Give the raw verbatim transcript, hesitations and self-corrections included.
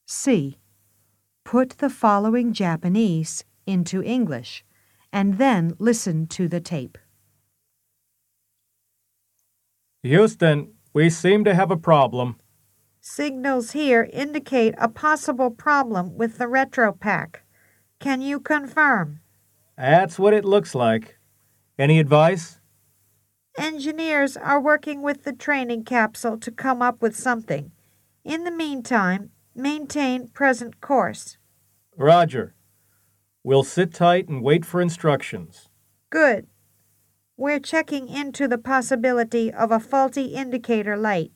C. Put the following Japanese into English, and then listen to the tape. Houston, we seem to have a problem. Signals here indicate a possible problem with the RetroPack. Can you confirm? That's what it looks like. Any advice? Engineers are working with the training capsule to come up with something. In the meantime, maintain present course. Roger. We'll sit tight and wait for instructions. Good. We're checking into the possibility of a faulty indicator light.